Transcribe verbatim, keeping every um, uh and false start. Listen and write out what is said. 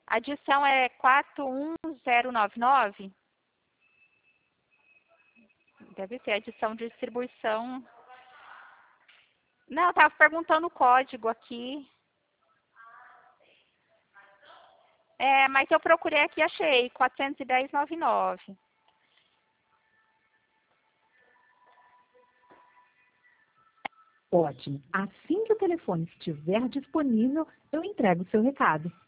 A adição é quatro um zero nove nove. Deve ser a adição de distribuição. Não, estava perguntando o código aqui. É, mas eu procurei aqui e achei. quatrocentos e dez ponto noventa e nove. Ótimo. Assim que o telefone estiver disponível, eu entrego o seu recado.